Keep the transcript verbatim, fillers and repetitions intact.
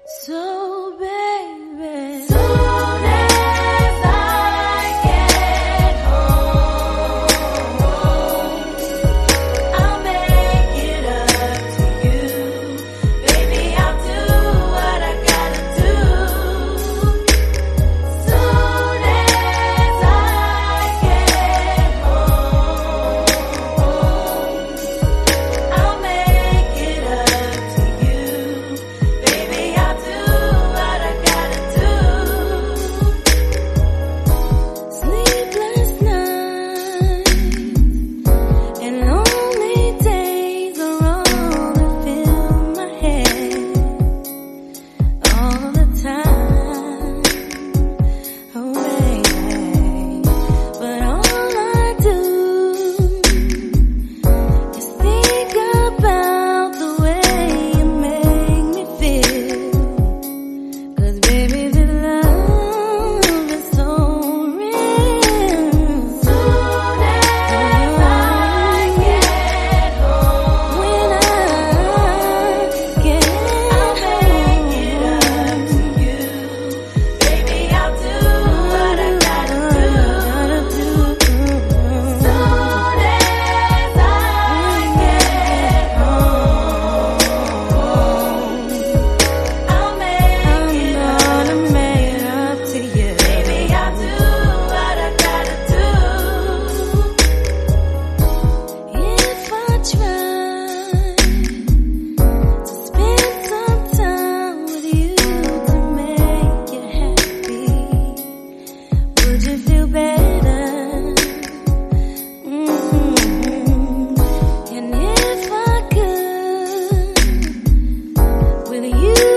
So baby, soon as I get home, I'll make it up to you. Baby, I'll do what I gotta do. Soon as I get home, I'll make it up to you. Baby, I'll do what I gotta do. sleepless nights and lonely days are all that fill my head all the time. Oh baby, but all I do is think about the way you make me feel. 'Cause baby, this love is so real. Soon as I get home, When I get I'll make it up to you. Baby, I'll do what I gotta do. Soon as I get home, I'll make it up gonna make it up to you. Baby, I'll do what I gotta do. If I try to spend some time with you to make you happy, would you feel better? Mm-hmm. And if I could, with you